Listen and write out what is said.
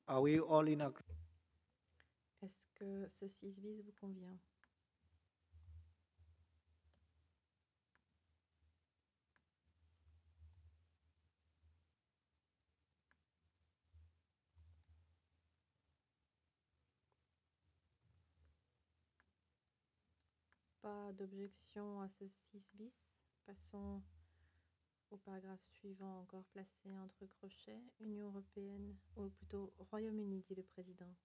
Are we all in agreement? Est-ce que ce 6 bis vous convient? Pas d'objection à ce 6 bis. Passons au paragraphe suivant, encore placé entre crochets. Union européenne, ou plutôt Royaume-Uni, dit le président.